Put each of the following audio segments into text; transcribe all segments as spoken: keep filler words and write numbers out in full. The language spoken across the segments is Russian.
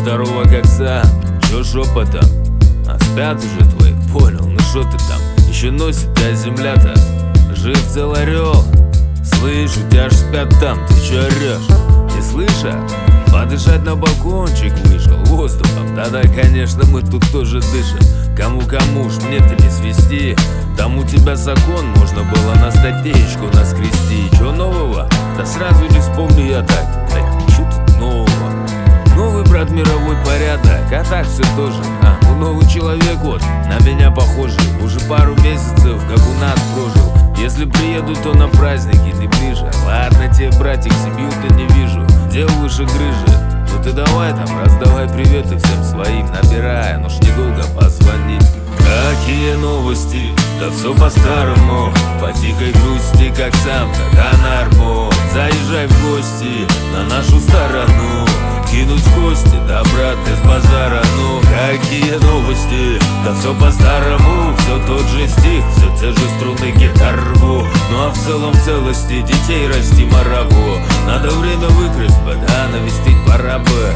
здорово как сам, чё шепотом? А спят уже твои, понял, ну шо ты там? Еще носит тебя земля-то, жив цел орел. Слышь, у тебя ж спят там, ты чё орешь? Не слыша? Подышать на балкончик вышел воздухом. Да-да, конечно, мы тут тоже дышим. Кому-кому ж мне-то не свести. Там у тебя закон, можно было на статейку наскрести. Чё нового? Да сразу не вспомню я так. Да чё тут нового? Новый, брат, мировой порядок, а так все тоже. А, ну новый человек вот, на меня похожий. Уже пару месяцев, как у нас прожил. Если приеду, то на праздники не ближе. Ладно тебе, братик, семью-то не вижу. Дел выше грыжи. Ну ты давай там, раздавай приветы всем своим, набирая, ну ж недолго позвонить. Какие новости? Да все по-старому. По тихой грусти, как сам, как анармо. Заезжай в гости на нашу сторону. Кинуть кости, да, брат, без базара. Ну, какие новости? Да все по-старому. Все тот же стих, все те же струны гитар рву. Ну а в целом целости детей расти мараву. Надо время выкрасть бы, да, навестить пора бы.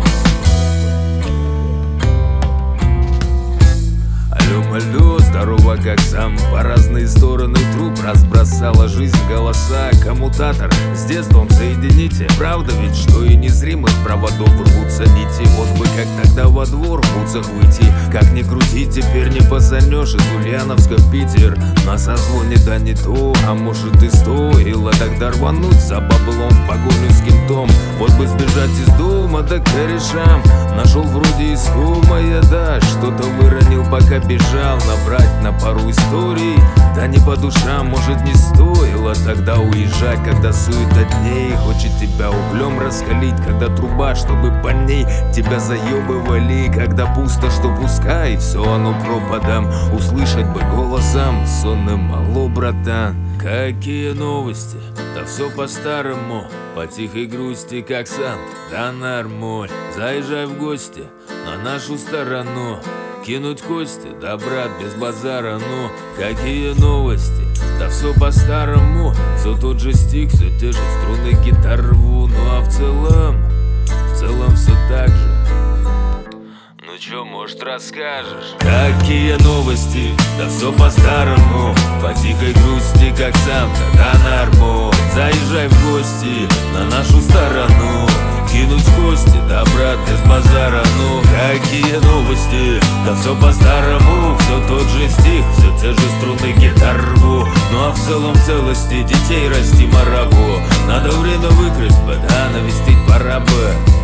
Алло, алло, здорово как сам. По разные стороны труб разбросала жизнь голоса. Коммутатор с детством соедините. Правда ведь, что и незримых проводов рвутся нити. Вот бы как тогда во двор в бутсах выйти. Как ни крути, теперь не посанешь из Ульяновска в Питер. На созвоне да не то, а может и стоило тогда рвануть за баблом в погоню с кем-том. Вот бы сбежать из дома, да корешам. Нашел вроде искомое, да, что-то выронил, пока бежал. Набрать на пару историй, да не по душам. Может не стоило тогда уезжать, когда суета дней хочет тебя углем раскалить. Когда труба, чтобы по ней тебя заебывали. Когда пусто, что пускай все оно пропадом. Услышать бы голосом сонным: алло, братан. Какие новости? Да все по-старому. По тихой грусти, как сам, да нормаль. Заезжай в гости на нашу сторону. Кинуть кости, да, брат, без базара. Ну, какие новости? Да все по-старому. Все тот же стих, все те же струны гитар рву. Ну а в целом, в целом все так же. Ну чё, может, расскажешь? Какие новости? Да все по-старому. По тихой грусти, как сам, да нормо. Заезжай в гости на нашу сторону. Кинуть кости, да, брат, без базара. Ну, какие новости? Да все по-старому. Все тот же стих, все те же струны гитар рву. Ну а в целом целости детей расти мараву. Надо время выкрасть бы, да, навестить пора бы.